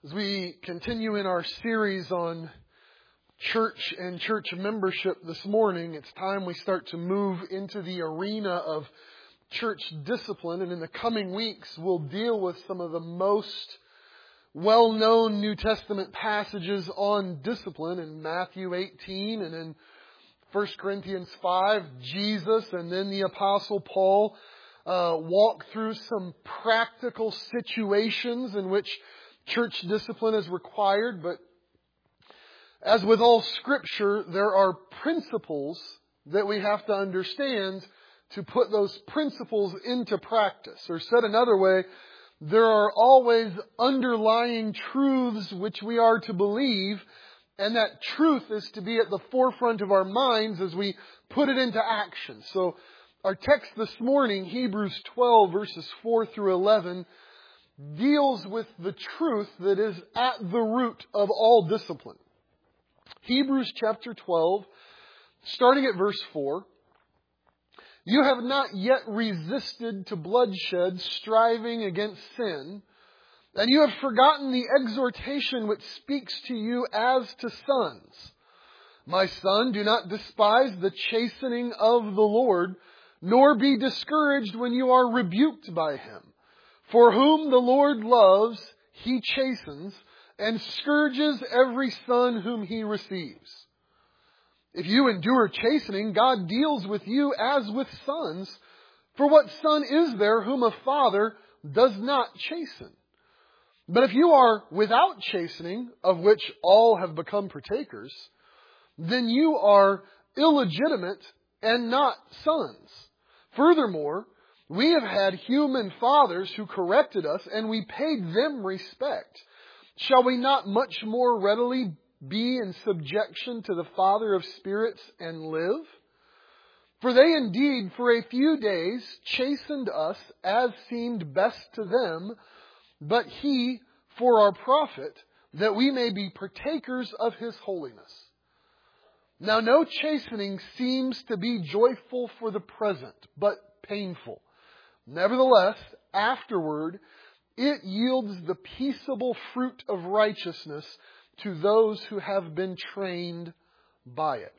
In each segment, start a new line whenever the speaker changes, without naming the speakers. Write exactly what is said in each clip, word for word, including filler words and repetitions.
As we continue in our series on church and church membership this morning, it's time we start to move into the arena of church discipline. And in the coming weeks, we'll deal with some of the most well-known New Testament passages on discipline in Matthew eighteen and in First Corinthians five. Jesus and then the Apostle Paul uh, walk through some practical situations in which church discipline is required. But as with all Scripture, there are principles that we have to understand to put those principles into practice. Or said another way, there are always underlying truths which we are to believe, and that truth is to be at the forefront of our minds as we put it into action. So our text this morning, Hebrews twelve, verses four through eleven, deals with the truth that is at the root of all discipline. Hebrews chapter twelve, starting at verse four. You have not yet resisted to bloodshed, striving against sin, and you have forgotten the exhortation which speaks to you as to sons. My son, do not despise the chastening of the Lord, nor be discouraged when you are rebuked by Him. For whom the Lord loves, He chastens, and scourges every son whom He receives. If you endure chastening, God deals with you as with sons. For what son is there whom a father does not chasten? But if you are without chastening, of which all have become partakers, then you are illegitimate and not sons. Furthermore, we have had human fathers who corrected us, and we paid them respect. Shall we not much more readily be in subjection to the Father of spirits and live? For they indeed for a few days chastened us as seemed best to them, but He for our profit, that we may be partakers of His holiness. Now no chastening seems to be joyful for the present, but painful. Nevertheless, afterward, it yields the peaceable fruit of righteousness to those who have been trained by it.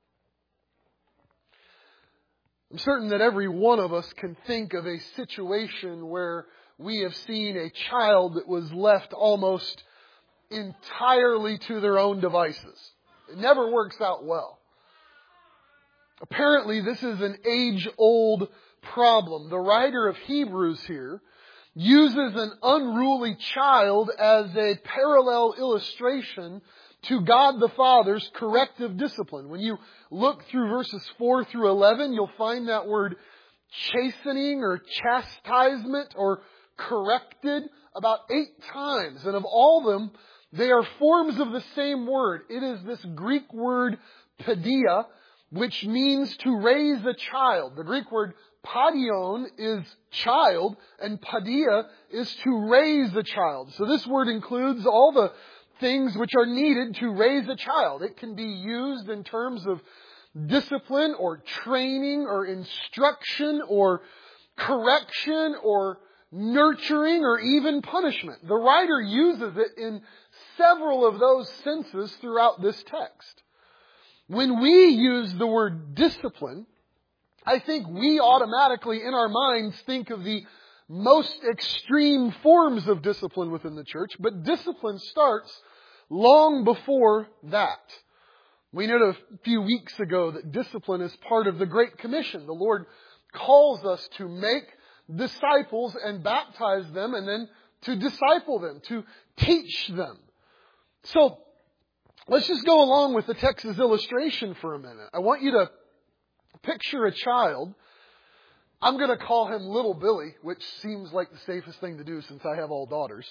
I'm certain that every one of us can think of a situation where we have seen a child that was left almost entirely to their own devices. It never works out well. Apparently, this is an age-old problem. The writer of Hebrews here uses an unruly child as a parallel illustration to God the Father's corrective discipline. When you look through verses four through eleven, you'll find that word chastening or chastisement or corrected about eight times. And of all of them, they are forms of the same word. It is this Greek word paideia, which means to raise a child. The Greek word paidion is child, and paideia is to raise a child. So this word includes all the things which are needed to raise a child. It can be used in terms of discipline or training or instruction or correction or nurturing or even punishment. The writer uses it in several of those senses throughout this text. When we use the word discipline, I think we automatically in our minds think of the most extreme forms of discipline within the church, but discipline starts long before that. We noted a few weeks ago that discipline is part of the Great Commission. The Lord calls us to make disciples and baptize them, and then to disciple them, to teach them. So, let's just go along with the text's illustration for a minute. I want you to picture a child. I'm going to call him Little Billy, which seems like the safest thing to do since I have all daughters.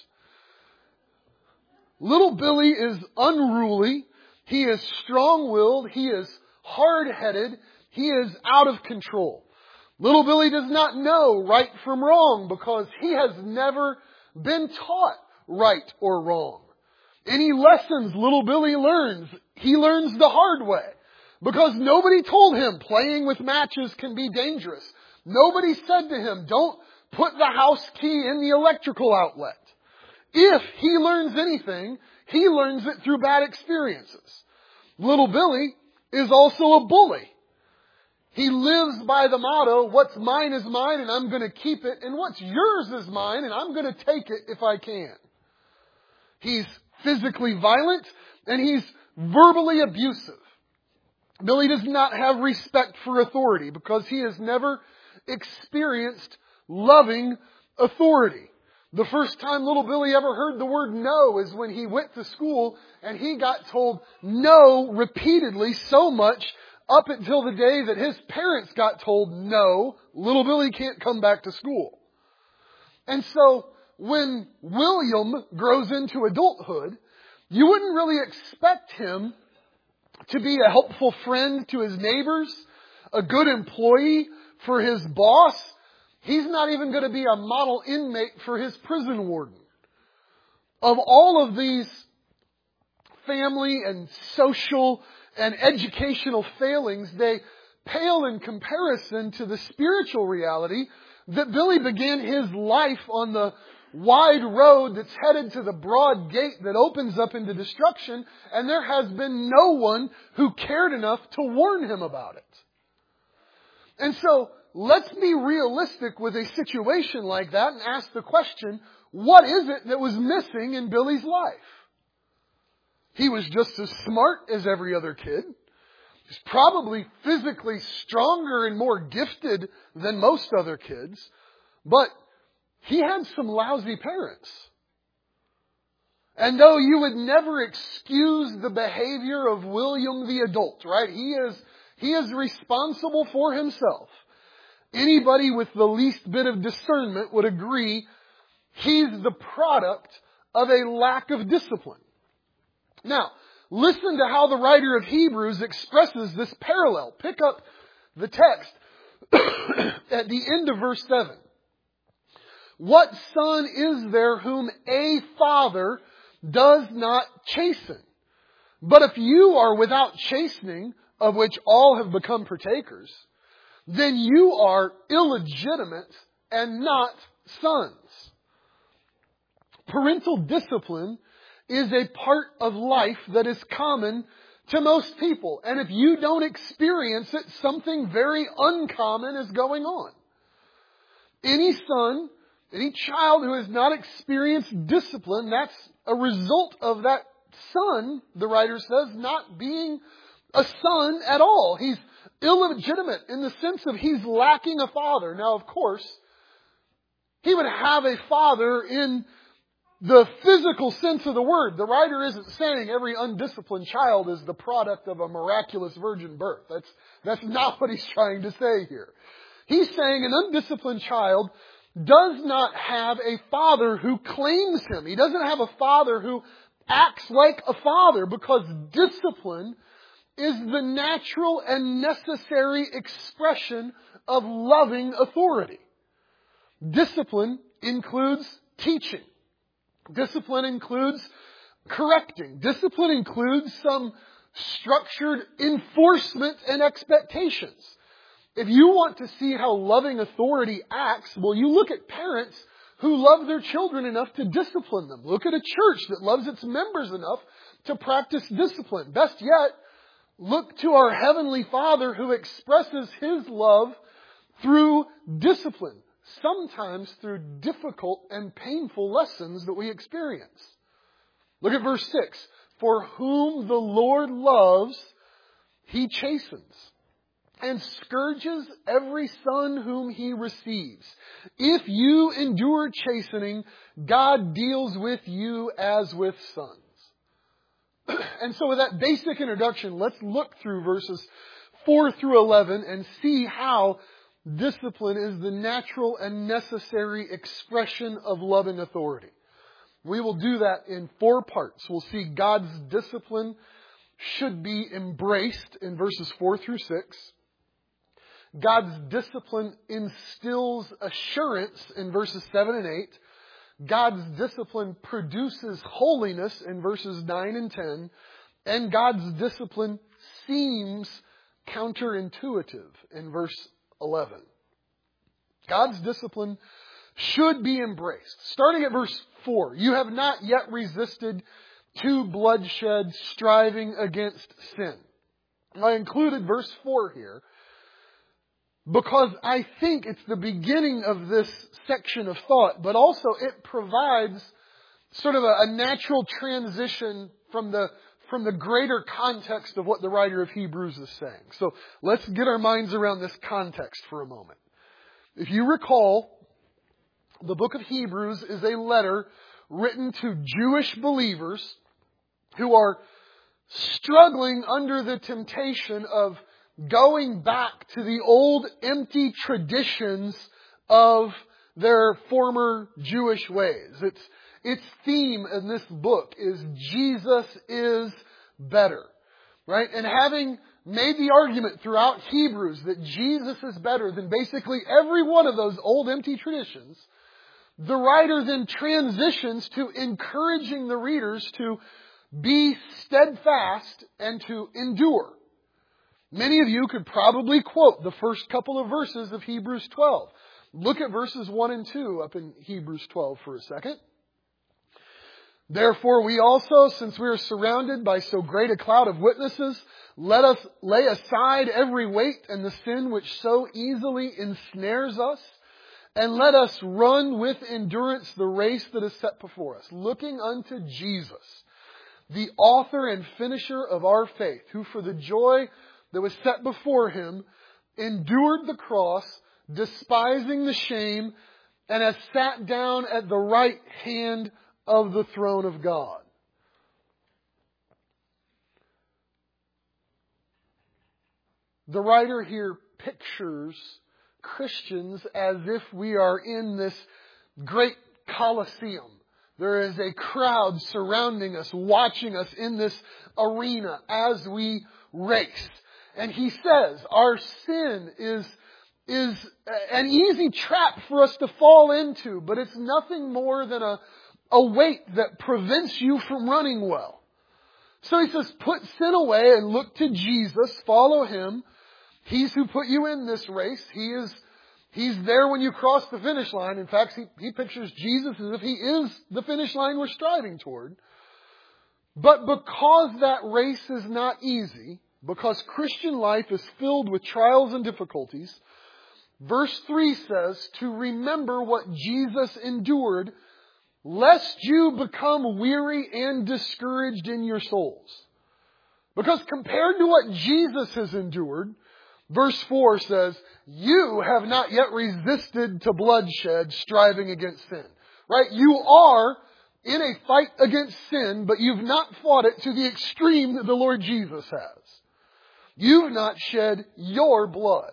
Little Billy is unruly. He is strong-willed. He is hard-headed. He is out of control. Little Billy does not know right from wrong because he has never been taught right or wrong. Any lessons little Billy learns, he learns the hard way. Because nobody told him playing with matches can be dangerous. Nobody said to him, don't put the house key in the electrical outlet. If he learns anything, he learns it through bad experiences. Little Billy is also a bully. He lives by the motto, what's mine is mine and I'm going to keep it, and what's yours is mine and I'm going to take it if I can. He's physically violent and he's verbally abusive. Billy does not have respect for authority because he has never experienced loving authority. The first time little Billy ever heard the word no is when he went to school and he got told no repeatedly so much up until the day that his parents got told no, little Billy can't come back to school. And so when William grows into adulthood, you wouldn't really expect him to be a helpful friend to his neighbors, a good employee for his boss. He's not even going to be a model inmate for his prison warden. Of all of these family and social and educational failings, they pale in comparison to the spiritual reality that Billy began his life on the wide road that's headed to the broad gate that opens up into destruction, and there has been no one who cared enough to warn him about it. And so, let's be realistic with a situation like that and ask the question, what is it that was missing in Billy's life? He was just as smart as every other kid. He's probably physically stronger and more gifted than most other kids. But he had some lousy parents. And though you would never excuse the behavior of William the adult, right? He is, he is responsible for himself. Anybody with the least bit of discernment would agree he's the product of a lack of discipline. Now, listen to how the writer of Hebrews expresses this parallel. Pick up the text at the end of verse seven. What son is there whom a father does not chasten? But if you are without chastening, of which all have become partakers, then you are illegitimate and not sons. Parental discipline is a part of life that is common to most people. And if you don't experience it, something very uncommon is going on. Any son, any child who has not experienced discipline, that's a result of that son, the writer says, not being a son at all. He's illegitimate in the sense of he's lacking a father. Now, of course, he would have a father in the physical sense of the word. The writer isn't saying every undisciplined child is the product of a miraculous virgin birth. That's, that's not what he's trying to say here. He's saying an undisciplined child does not have a father who claims him. He doesn't have a father who acts like a father, because discipline is the natural and necessary expression of loving authority. Discipline includes teaching. Discipline includes correcting. Discipline includes some structured enforcement and expectations. If you want to see how loving authority acts, well, you look at parents who love their children enough to discipline them. Look at a church that loves its members enough to practice discipline. Best yet, look to our Heavenly Father who expresses His love through discipline. Sometimes through difficult and painful lessons that we experience. Look at verse six. For whom the Lord loves, He chastens, and scourges every son whom He receives. If you endure chastening, God deals with you as with sons. And so with that basic introduction, let's look through verses four through eleven and see how discipline is the natural and necessary expression of loving authority. We will do that in four parts. We'll see God's discipline should be embraced in verses four through six. God's discipline instills assurance in verses seven and eight. God's discipline produces holiness in verses nine and ten. And God's discipline seems counterintuitive in verse eleven. God's discipline should be embraced. Starting at verse four, you have not yet resisted to bloodshed, striving against sin. I included verse four here because I think it's the beginning of this section of thought, but also it provides sort of a, a natural transition from the from the greater context of what the writer of Hebrews is saying. So let's get our minds around this context for a moment. If you recall, the book of Hebrews is a letter written to Jewish believers who are struggling under the temptation of going back to the old empty traditions of their former Jewish ways. It's Its theme in this book is Jesus is better, right? And having made the argument throughout Hebrews that Jesus is better than basically every one of those old empty traditions, the writer then transitions to encouraging the readers to be steadfast and to endure. Many of you could probably quote the first couple of verses of Hebrews twelve. Look at verses one and two up in Hebrews twelve for a second. Therefore we also, since we are surrounded by so great a cloud of witnesses, let us lay aside every weight and the sin which so easily ensnares us, and let us run with endurance the race that is set before us, looking unto Jesus, the author and finisher of our faith, who for the joy that was set before Him endured the cross, despising the shame, and has sat down at the right hand of the throne of God. The writer here pictures Christians as if we are in this great Colosseum. There is a crowd surrounding us, watching us in this arena as we race. And he says our sin is, is an easy trap for us to fall into, but it's nothing more than a, a weight that prevents you from running well. So he says, put sin away and look to Jesus, follow Him. He's who put you in this race. He is, He's there when you cross the finish line. In fact, he, he pictures Jesus as if He is the finish line we're striving toward. But because that race is not easy, because Christian life is filled with trials and difficulties, verse three says, to remember what Jesus endured, lest you become weary and discouraged in your souls. Because compared to what Jesus has endured, verse four says, you have not yet resisted to bloodshed, striving against sin. Right? You are in a fight against sin, but you've not fought it to the extreme that the Lord Jesus has. You've not shed your blood.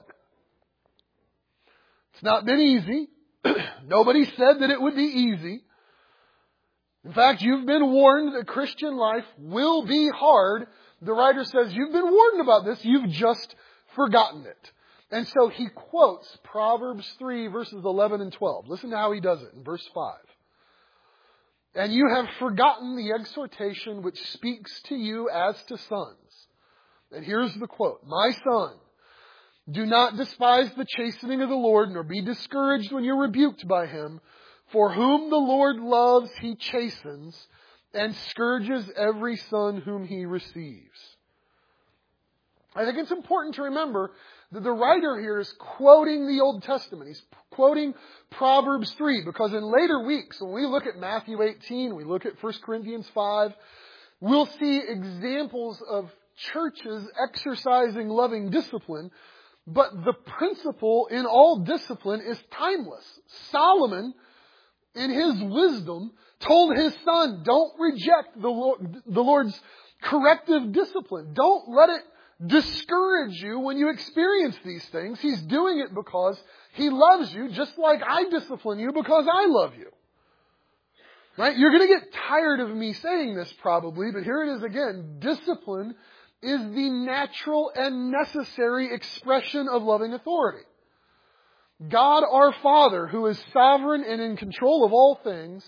It's not been easy. Nobody said that it would be easy. In fact, you've been warned that Christian life will be hard. The writer says, you've been warned about this, you've just forgotten it. And so he quotes Proverbs three, verses eleven and twelve. Listen to how he does it in verse five. And you have forgotten the exhortation which speaks to you as to sons. And here's the quote. My son, do not despise the chastening of the Lord, nor be discouraged when you're rebuked by Him. For whom the Lord loves, He chastens, and scourges every son whom He receives. I think it's important to remember that the writer here is quoting the Old Testament. He's quoting Proverbs three, because in later weeks, when we look at Matthew eighteen, we look at First Corinthians five, we'll see examples of churches exercising loving discipline, but the principle in all discipline is timeless. Solomon, in his wisdom, told his son, don't reject the Lord, the Lord's corrective discipline. Don't let it discourage you when you experience these things. He's doing it because He loves you, just like I discipline you because I love you. Right? You're going to get tired of me saying this probably, but here it is again. Discipline is the natural and necessary expression of loving authority. God our Father, who is sovereign and in control of all things,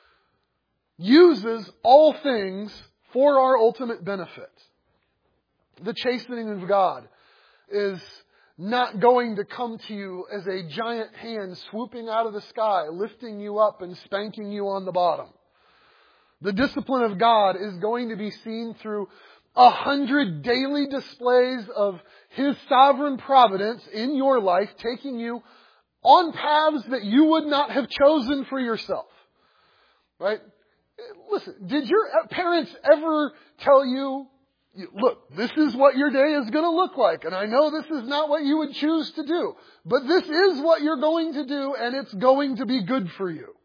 uses all things for our ultimate benefit. The chastening of God is not going to come to you as a giant hand swooping out of the sky, lifting you up and spanking you on the bottom. The discipline of God is going to be seen through a hundred daily displays of His sovereign providence in your life, taking you on paths that you would not have chosen for yourself. Right? Listen, did your parents ever tell you, look, this is what your day is going to look like, and I know this is not what you would choose to do, but this is what you're going to do, and it's going to be good for you?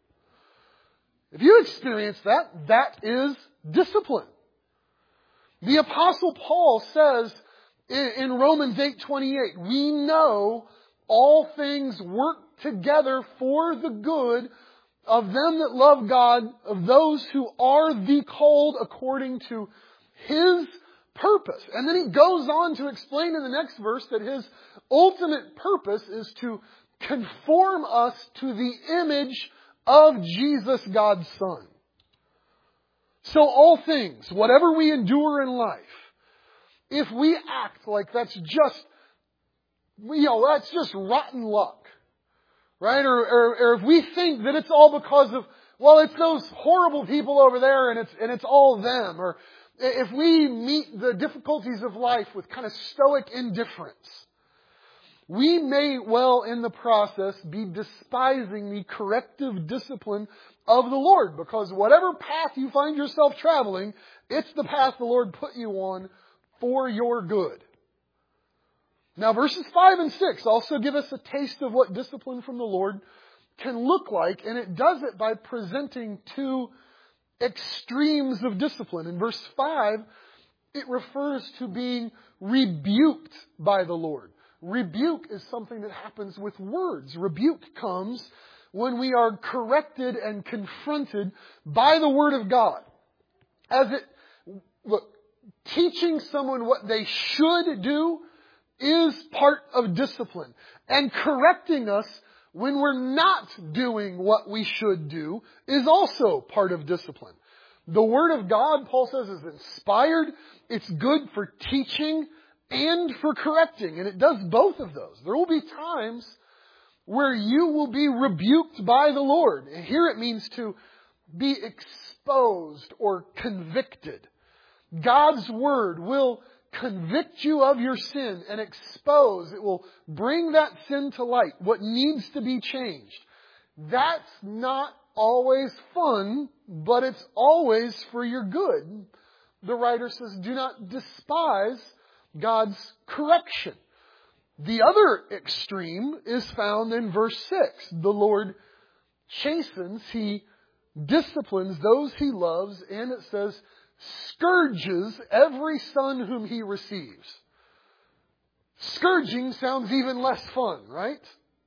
If you experience that, that is discipline. The Apostle Paul says in, in Romans eight twenty-eight, we know all things work together for the good of them that love God, of those who are the called according to His purpose. And then he goes on to explain in the next verse that His ultimate purpose is to conform us to the image of Jesus, God's Son. So all things, whatever we endure in life, if we act like that's just, you know, that's just rotten luck, right? Or, or, or if we think that it's all because of, well, it's those horrible people over there and it's, and it's all them. Or if we meet the difficulties of life with kind of stoic indifference, we may well in the process be despising the corrective discipline of the Lord. Because whatever path you find yourself traveling, it's the path the Lord put you on for your good. Now verses five and six also give us a taste of what discipline from the Lord can look like. And it does it by presenting two extremes of discipline. In verse five, it refers to being rebuked by the Lord. Rebuke is something that happens with words. Rebuke comes when we are corrected and confronted by the Word of God. As it, look, teaching someone what they should do is part of discipline. And correcting us when we're not doing what we should do is also part of discipline. The Word of God, Paul says, is inspired. It's good for teaching and for correcting. And it does both of those. There will be times where you will be rebuked by the Lord. And here it means to be exposed or convicted. God's Word will convict you of your sin and expose. It will bring that sin to light, what needs to be changed. That's not always fun, but it's always for your good. The writer says, do not despise God's correction. The other extreme is found in verse six. The Lord chastens, He disciplines those He loves, and it says, scourges every son whom He receives. Scourging sounds even less fun, right?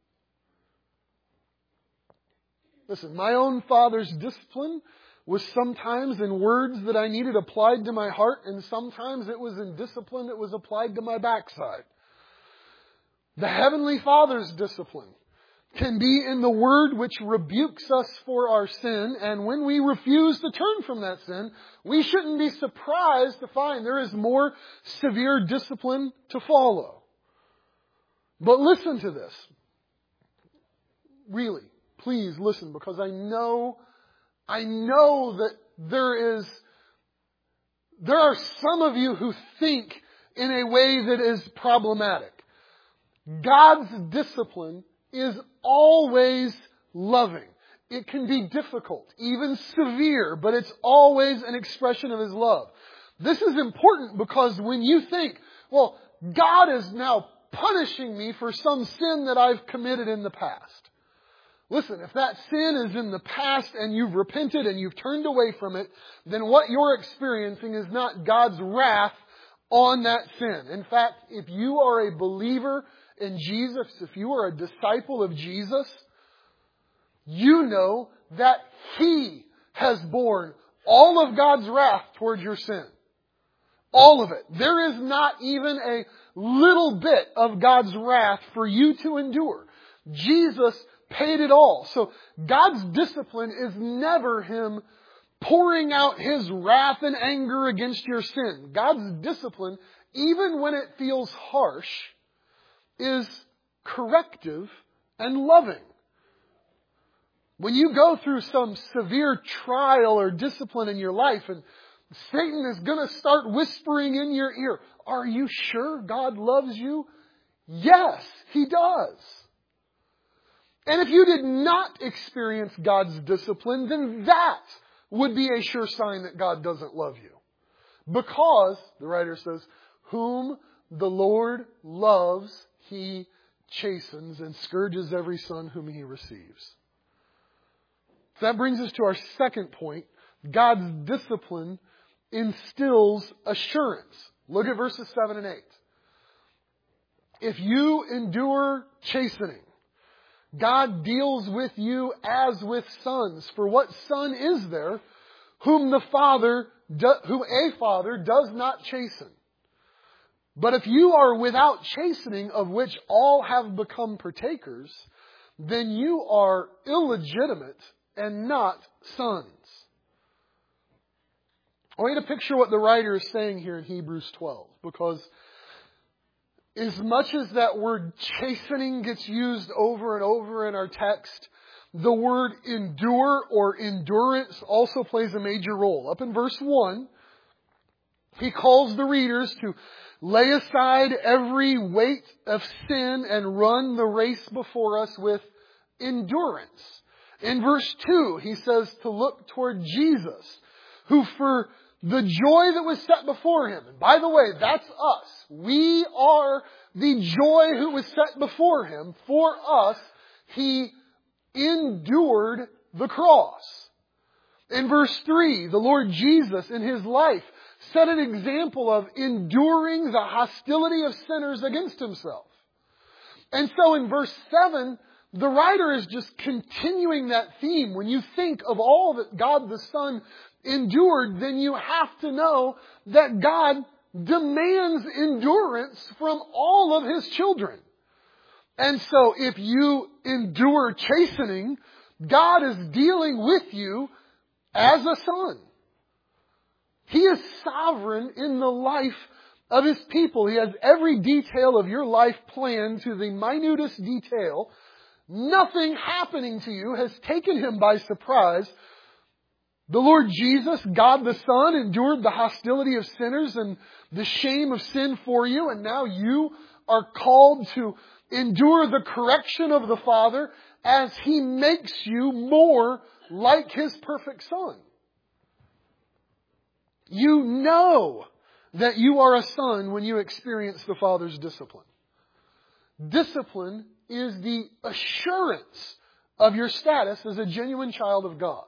Listen, my own father's discipline was sometimes in words that I needed applied to my heart, and sometimes it was in discipline that was applied to my backside. The Heavenly Father's discipline can be in the Word which rebukes us for our sin, and when we refuse to turn from that sin, we shouldn't be surprised to find there is more severe discipline to follow. But listen to this. Really, please listen, because I know, I know that there is, there are some of you who think in a way that is problematic. God's discipline is always loving. It can be difficult, even severe, but it's always an expression of His love. This is important because when you think, well, God is now punishing me for some sin that I've committed in the past. Listen, if that sin is in the past and you've repented and you've turned away from it, then what you're experiencing is not God's wrath on that sin. In fact, if you are a believer in Jesus, if you are a disciple of Jesus, you know that He has borne all of God's wrath towards your sin. All of it. There is not even a little bit of God's wrath for you to endure. Jesus paid it all. So God's discipline is never Him pouring out His wrath and anger against your sin. God's discipline, even when it feels harsh, is corrective and loving. When you go through some severe trial or discipline in your life and Satan is going to start whispering in your ear, are you sure God loves you? Yes, He does. And if you did not experience God's discipline, then that would be a sure sign that God doesn't love you. Because, the writer says, whom the Lord loves, He chastens and scourges every son whom He receives. So that brings us to our second point. God's discipline instills assurance. Look at verses seven and eight. If you endure chastening, God deals with you as with sons. For what son is there whom the father, do, whom a father does not chasten? But if you are without chastening, of which all have become partakers, then you are illegitimate and not sons. I want you to picture what the writer is saying here in Hebrews twelve, because as much as that word chastening gets used over and over in our text, the word endure or endurance also plays a major role. Up in verse one, he calls the readers to lay aside every weight of sin and run the race before us with endurance. In verse two, he says to look toward Jesus, who for the joy that was set before Him. And by the way, that's us. We are the joy who was set before Him. For us, He endured the cross. In verse three, the Lord Jesus in His life set an example of enduring the hostility of sinners against Himself. And so in verse seven, the writer is just continuing that theme. When you think of all that God the Son endured, then you have to know that God demands endurance from all of His children. And so if you endure chastening, God is dealing with you as a son. He is sovereign in the life of His people. He has every detail of your life planned to the minutest detail. Nothing happening to you has taken Him by surprise. The Lord Jesus, God the Son, endured the hostility of sinners and the shame of sin for you. And now you are called to endure the correction of the Father as He makes you more like His perfect Son. You know that you are a son when you experience the Father's discipline. Discipline is the assurance of your status as a genuine child of God.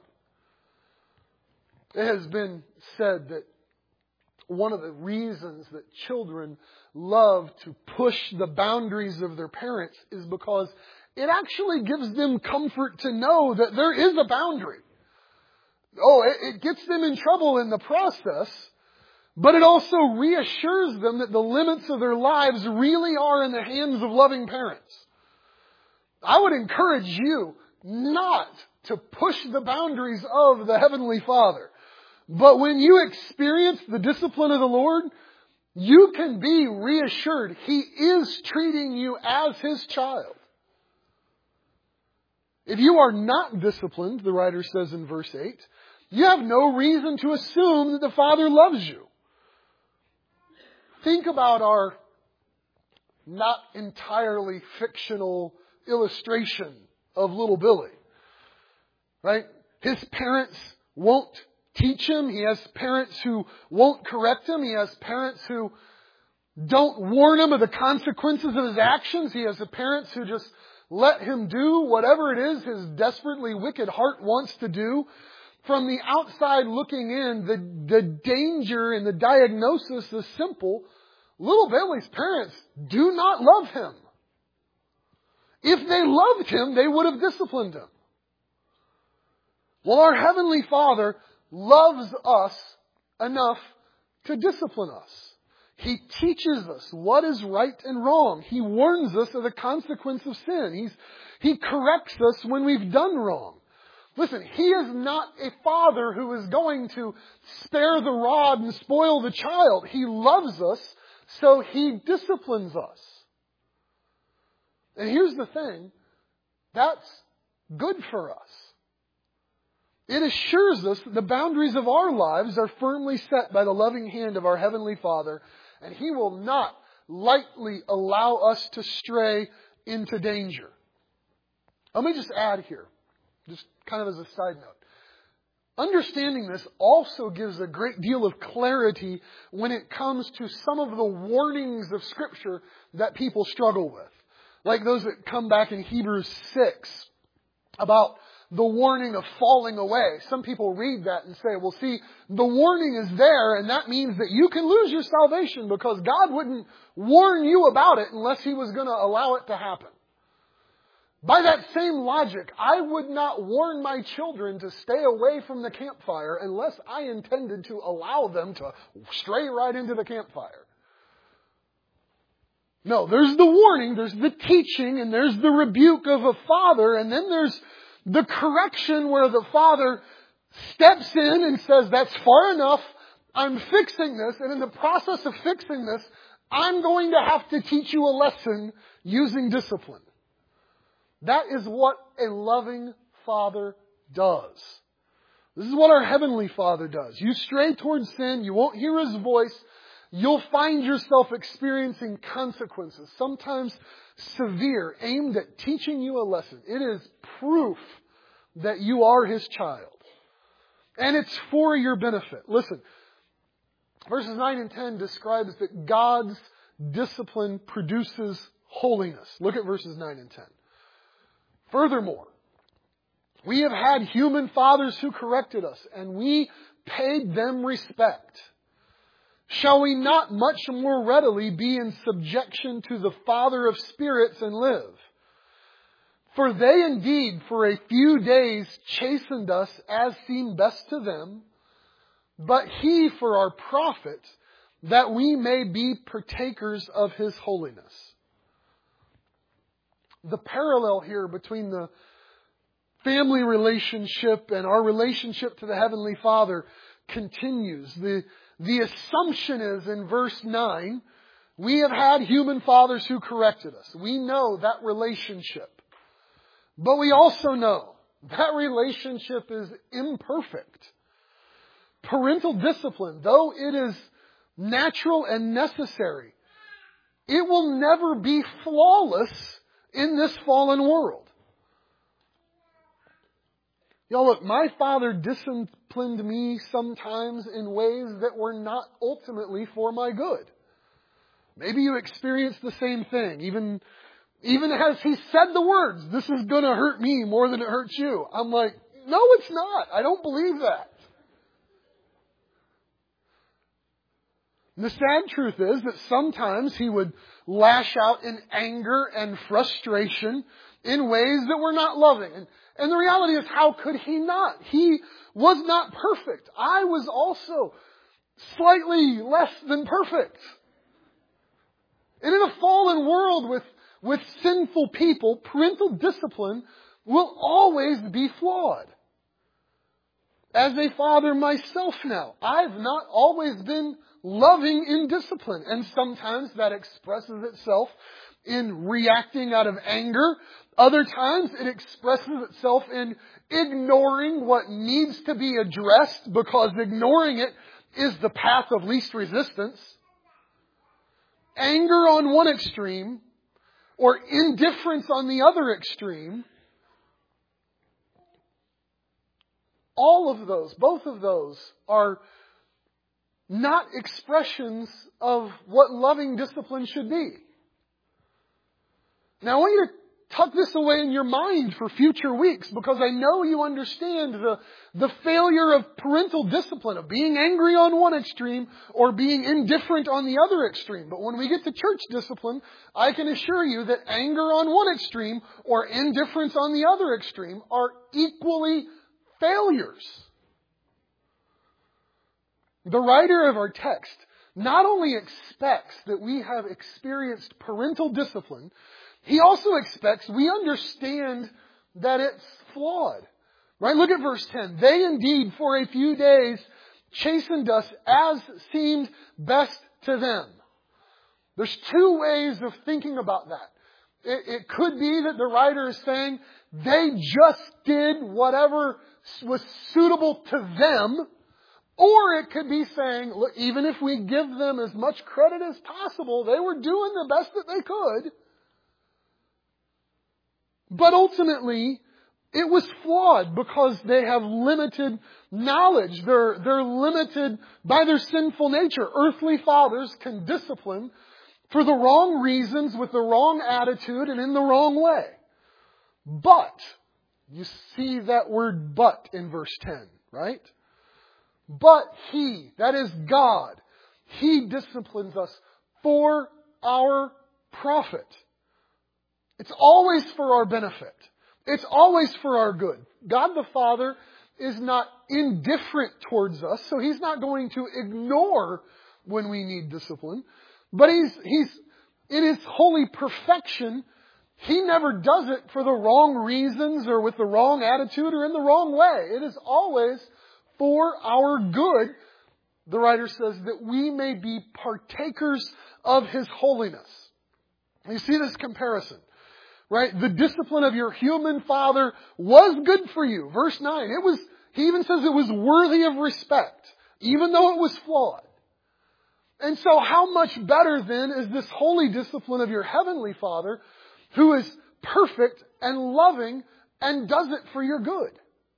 It has been said that one of the reasons that children love to push the boundaries of their parents is because it actually gives them comfort to know that there is a boundary. Oh, it, it gets them in trouble in the process, but it also reassures them that the limits of their lives really are in the hands of loving parents. I would encourage you not to push the boundaries of the Heavenly Father. But when you experience the discipline of the Lord, you can be reassured He is treating you as His child. If you are not disciplined, the writer says in verse eight, you have no reason to assume that the Father loves you. Think about our not entirely fictional illustration of little Billy. Right? His parents won't teach him. He has parents who won't correct him. He has parents who don't warn him of the consequences of his actions. He has parents who just let him do whatever it is his desperately wicked heart wants to do. From the outside looking in, the, the danger and the diagnosis is simple. Little Billy's parents do not love him. If they loved him, they would have disciplined him. Well, our Heavenly Father loves us enough to discipline us. He teaches us what is right and wrong. He warns us of the consequence of sin. He's, he corrects us when we've done wrong. Listen, He is not a father who is going to spare the rod and spoil the child. He loves us, so He disciplines us. And here's the thing, that's good for us. It assures us that the boundaries of our lives are firmly set by the loving hand of our Heavenly Father, and He will not lightly allow us to stray into danger. Let me just add here, just kind of as a side note. Understanding this also gives a great deal of clarity when it comes to some of the warnings of Scripture that people struggle with. Like those that come back in Hebrews six about the warning of falling away. Some people read that and say, well, see, the warning is there, and that means that you can lose your salvation because God wouldn't warn you about it unless He was going to allow it to happen. By that same logic, I would not warn my children to stay away from the campfire unless I intended to allow them to stray right into the campfire. No, there's the warning, there's the teaching, and there's the rebuke of a father, and then there's the correction where the father steps in and says, that's far enough, I'm fixing this, and in the process of fixing this, I'm going to have to teach you a lesson using discipline. That is what a loving Father does. This is what our Heavenly Father does. You stray towards sin, you won't hear His voice, you'll find yourself experiencing consequences, sometimes severe, aimed at teaching you a lesson. It is proof that you are His child. And it's for your benefit. Listen, verses nine and ten describes that God's discipline produces holiness. Look at verses nine and ten. Furthermore, we have had human fathers who corrected us, and we paid them respect. Shall we not much more readily be in subjection to the Father of spirits and live? For they indeed for a few days chastened us as seemed best to them, but He for our profit, that we may be partakers of His holiness. The parallel here between the family relationship and our relationship to the Heavenly Father continues. The, the assumption is in verse nine, we have had human fathers who corrected us. We know that relationship. But we also know that relationship is imperfect. Parental discipline, though it is natural and necessary, it will never be flawless in this fallen world. Y'all, look, my father disciplined me sometimes in ways that were not ultimately for my good. Maybe you experienced the same thing. Even, even as he said the words, this is going to hurt me more than it hurts you. I'm like, no, it's not. I don't believe that. The sad truth is that sometimes he would lash out in anger and frustration in ways that were not loving. And, and the reality is, how could he not? He was not perfect. I was also slightly less than perfect. And in a fallen world with, with sinful people, parental discipline will always be flawed. As a father myself now, I've not always been loving in discipline. And sometimes that expresses itself in reacting out of anger. Other times it expresses itself in ignoring what needs to be addressed because ignoring it is the path of least resistance. Anger on one extreme or indifference on the other extreme. All of those, both of those are not expressions of what loving discipline should be. Now I want you to tuck this away in your mind for future weeks because I know you understand the, the failure of parental discipline, of being angry on one extreme or being indifferent on the other extreme. But when we get to church discipline, I can assure you that anger on one extreme or indifference on the other extreme are equally failures. The writer of our text not only expects that we have experienced parental discipline, he also expects we understand that it's flawed. Right? Look at verse ten. They indeed for a few days chastened us as seemed best to them. There's two ways of thinking about that. It, it could be that the writer is saying they just did whatever was suitable to them. Or it could be saying, look, even if we give them as much credit as possible, they were doing the best that they could. But ultimately, it was flawed because they have limited knowledge. They're, they're limited by their sinful nature. Earthly fathers can discipline for the wrong reasons, with the wrong attitude, and in the wrong way. But, you see that word but in verse ten, right? But He, that is God, He disciplines us for our profit. It's always for our benefit. It's always for our good. God the Father is not indifferent towards us, so He's not going to ignore when we need discipline. But He's, He's in His holy perfection, He never does it for the wrong reasons or with the wrong attitude or in the wrong way. It is always for our good, the writer says, that we may be partakers of His holiness. You see this comparison, right? The discipline of your human father was good for you. Verse nine, it was, he even says it was worthy of respect, even though it was flawed. And so how much better then is this holy discipline of your heavenly Father, who is perfect and loving and does it for your good?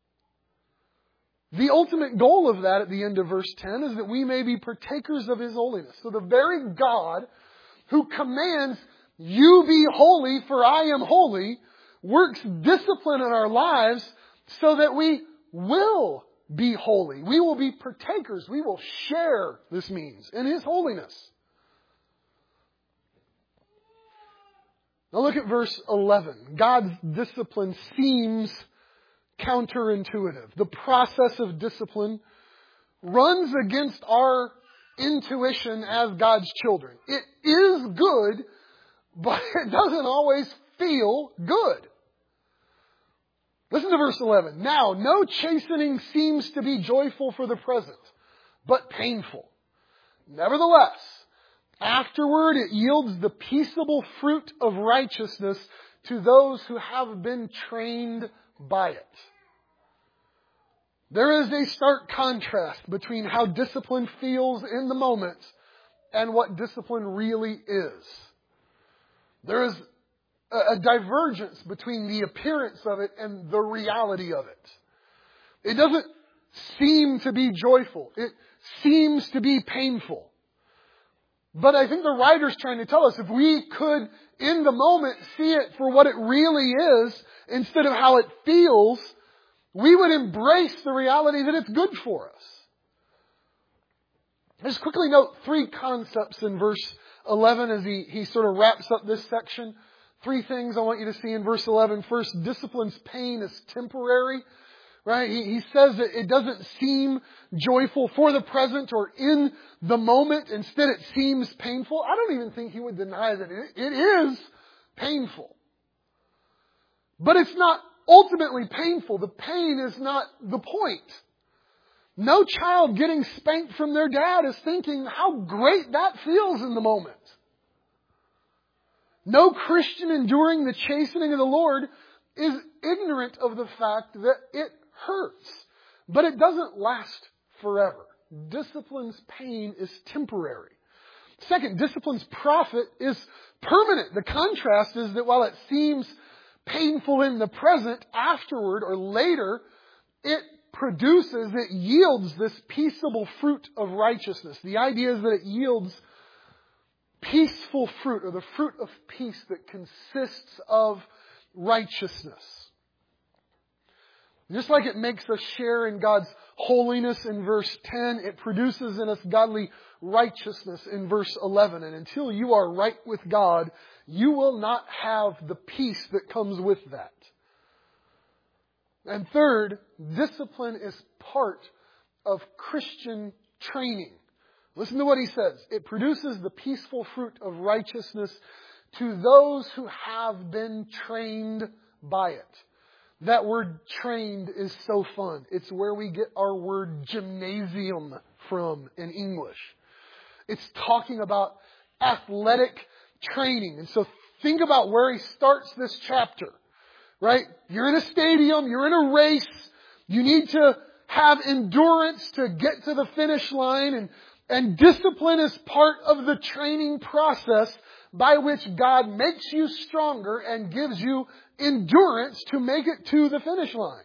The ultimate goal of that at the end of verse ten is that we may be partakers of His holiness. So the very God who commands, you be holy for I am holy, works discipline in our lives so that we will be holy. We will be partakers. We will share, this means, in His holiness. Now look at verse eleven. God's discipline seems counterintuitive. The process of discipline runs against our intuition as God's children. It is good, but it doesn't always feel good. Listen to verse eleven. Now, no chastening seems to be joyful for the present, but painful. Nevertheless, afterward it yields the peaceable fruit of righteousness to those who have been trained by it. There is a stark contrast between how discipline feels in the moment and what discipline really is. There is a divergence between the appearance of it and the reality of it. It doesn't seem to be joyful. It seems to be painful. But I think the writer's trying to tell us, if we could, in the moment, see it for what it really is, instead of how it feels, we would embrace the reality that it's good for us. Just quickly note three concepts in verse eleven as he, he sort of wraps up this section. Three things I want you to see in verse eleven. First, discipline's pain is temporary. Right? He, he says that it doesn't seem joyful for the present or in the moment. Instead, it seems painful. I don't even think he would deny that it, it is painful. But it's not ultimately painful. The pain is not the point. No child getting spanked from their dad is thinking how great that feels in the moment. No Christian enduring the chastening of the Lord is ignorant of the fact that it hurts. But it doesn't last forever. Discipline's pain is temporary. Second, discipline's profit is permanent. The contrast is that while it seems painful in the present, afterward or later, it produces, it yields this peaceable fruit of righteousness. The idea is that it yields peaceful fruit, or the fruit of peace that consists of righteousness. Just like it makes us share in God's holiness in verse ten, it produces in us godly righteousness in verse eleven. And until you are right with God, you will not have the peace that comes with that. And third, discipline is part of Christian training. Listen to what he says. It produces the peaceful fruit of righteousness to those who have been trained by it. That word trained is so fun. It's where we get our word gymnasium from in English. It's talking about athletic training. And so Think about where he starts this chapter, right? You're in a stadium, you're in a race, you need to have endurance to get to the finish line, and, and discipline is part of the training process by which God makes you stronger and gives you endurance to make it to the finish line.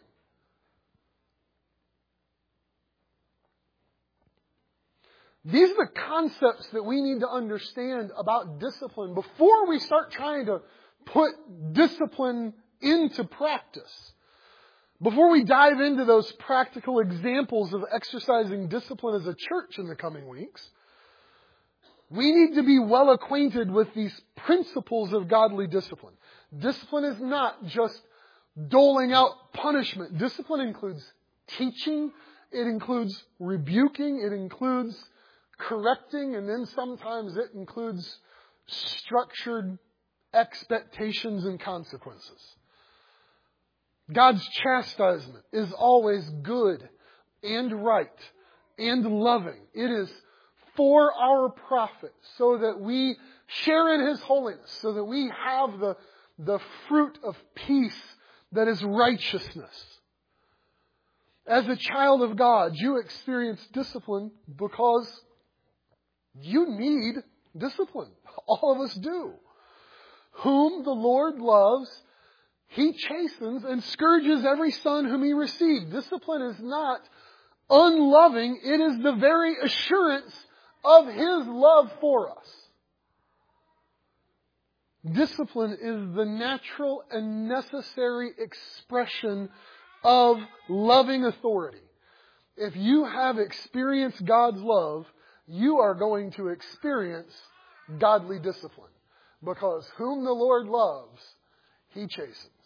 These are the concepts that we need to understand about discipline before we start trying to put discipline into practice. Before we dive into those practical examples of exercising discipline as a church in the coming weeks, we need to be well acquainted with these principles of godly discipline. Discipline is not just doling out punishment. Discipline includes teaching, it includes rebuking, it includes correcting, and then sometimes it includes structured expectations and consequences. God's chastisement is always good and right and loving. It is for our profit, so that we share in His holiness, so that we have the, the fruit of peace that is righteousness. As a child of God, you experience discipline because you need discipline. All of us do. Whom the Lord loves, He chastens and scourges every son whom He received. Discipline is not unloving. It is the very assurance of His love for us. Discipline is the natural and necessary expression of loving authority. If you have experienced God's love, you are going to experience godly discipline. Because whom the Lord loves, He chastens.